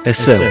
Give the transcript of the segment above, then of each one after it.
Eseu.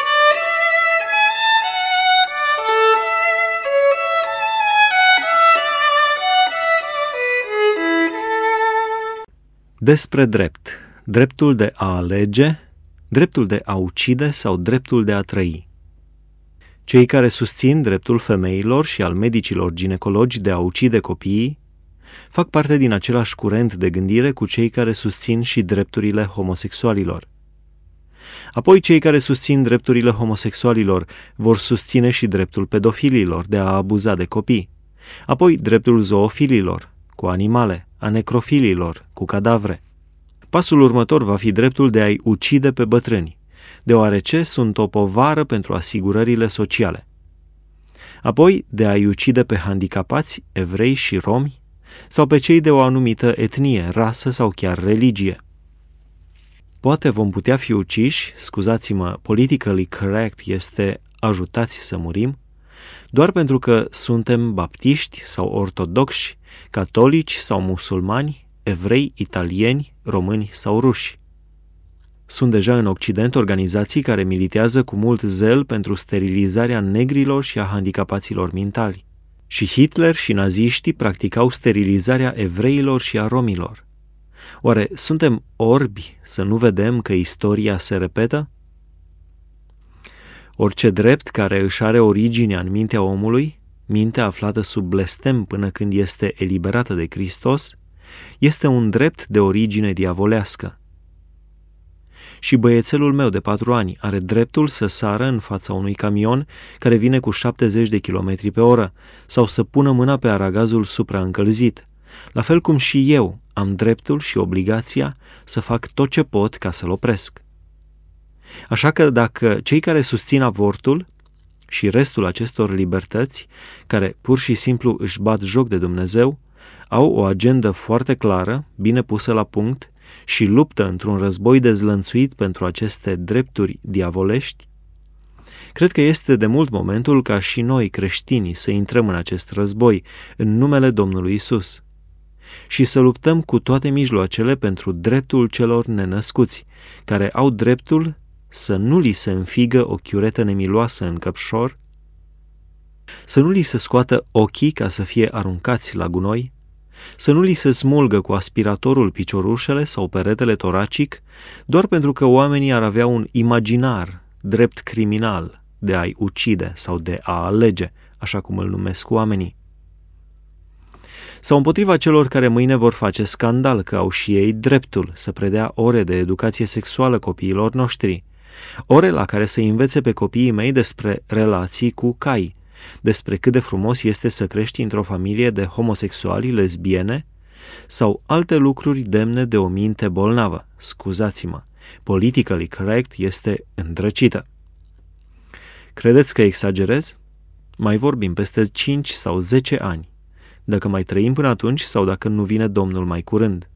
Despre drept. Dreptul de a alege, dreptul de a ucide sau dreptul de a trăi. Cei care susțin dreptul femeilor și al medicilor ginecologi de a ucide copiii fac parte din același curent de gândire cu cei care susțin și drepturile homosexualilor. Apoi cei care susțin drepturile homosexualilor vor susține și dreptul pedofililor de a abuza de copii, apoi dreptul zoofililor cu animale, a necrofililor cu cadavre. Pasul următor va fi dreptul de a-i ucide pe bătrâni, deoarece sunt o povară pentru asigurările sociale. Apoi de a-i ucide pe handicapați, evrei și romi, sau pe cei de o anumită etnie, rasă sau chiar religie. Poate vom putea fi uciși, scuzați-mă, politically correct este ajutați să murim, doar pentru că suntem baptiști sau ortodoxi, catolici sau musulmani, evrei, italieni, români sau ruși. Sunt deja în Occident organizații care militează cu mult zel pentru sterilizarea negrilor și a handicapaților mentali. Și Hitler și naziștii practicau sterilizarea evreilor și a romilor. Oare suntem orbi să nu vedem că istoria se repetă? Orice drept care își are originea în mintea omului, mintea aflată sub blestem până când este eliberată de Hristos, este un drept de origine diavolească. Și băiețelul meu de 4 ani are dreptul să sară în fața unui camion care vine cu 70 de km pe oră sau să pună mâna pe aragazul supraîncălzit, la fel cum și eu am dreptul și obligația să fac tot ce pot ca să-l opresc. Așa că dacă cei care susțin avortul și restul acestor libertăți, care pur și simplu își bat joc de Dumnezeu, au o agendă foarte clară, bine pusă la punct și luptă într-un război dezlănțuit pentru aceste drepturi diavolești, cred că este de mult momentul ca și noi creștinii să intrăm în acest război în numele Domnului Isus și să luptăm cu toate mijloacele pentru dreptul celor nenăscuți, care au dreptul să nu li se înfigă o chiuretă nemiloasă în căpșor, să nu li se scoată ochii ca să fie aruncați la gunoi, să nu li se smulgă cu aspiratorul piciorușele sau peretele toracic, doar pentru că oamenii ar avea un imaginar, drept criminal, de a-i ucide sau de a alege, așa cum îl numesc oamenii. Sau împotriva celor care mâine vor face scandal că au și ei dreptul să predea ore de educație sexuală copiilor noștri, ore la care să învețe pe copiii mei despre relații cu cai, despre cât de frumos este să crești într-o familie de homosexuali, lesbiene sau alte lucruri demne de o minte bolnavă. Scuzați-mă, politically correct este îndrăcită. Credeți că exagerez? Mai vorbim peste 5 sau 10 ani, dacă mai trăim până atunci sau dacă nu vine Domnul mai curând.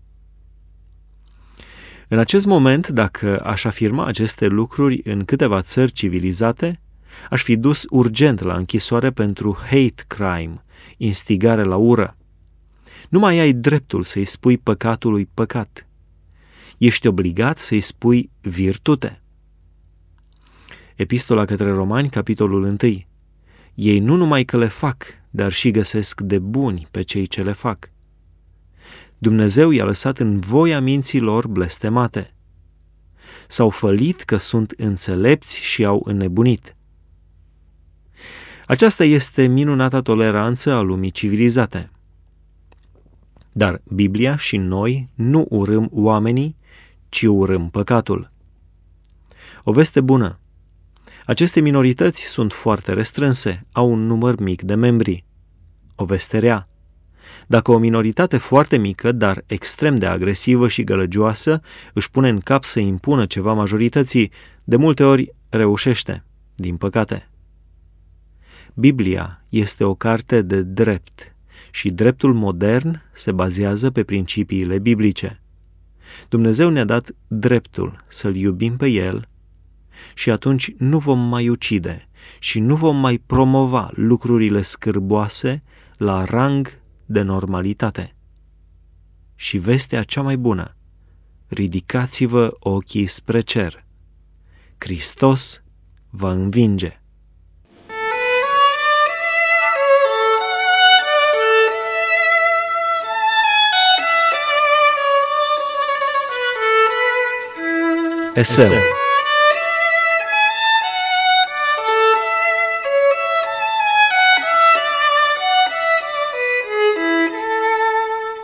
În acest moment, dacă aș afirma aceste lucruri în câteva țări civilizate, aș fi dus urgent la închisoare pentru hate crime, instigare la ură. Nu mai ai dreptul să-i spui păcatului păcat. Ești obligat să-i spui virtute. Epistola către Romani, capitolul 1. Ei nu numai că le fac, dar și găsesc de buni pe cei ce le fac. Dumnezeu i-a lăsat în voia minții lor blestemate. S-au fălit că sunt înțelepți și au înnebunit. Aceasta este minunata toleranță a lumii civilizate. Dar Biblia și noi nu urâm oamenii, ci urâm păcatul. O veste bună. Aceste minorități sunt foarte restrânse, au un număr mic de membri. O veste rea. Dacă o minoritate foarte mică, dar extrem de agresivă și gălăgioasă, își pune în cap să impună ceva majorității, de multe ori reușește, din păcate. Biblia este o carte de drept și dreptul modern se bazează pe principiile biblice. Dumnezeu ne-a dat dreptul să-L iubim pe El și atunci nu vom mai ucide și nu vom mai promova lucrurile scârboase la rang de normalitate. Și vestea cea mai bună, ridicați-vă ochii spre cer. Hristos va învinge. Eseu.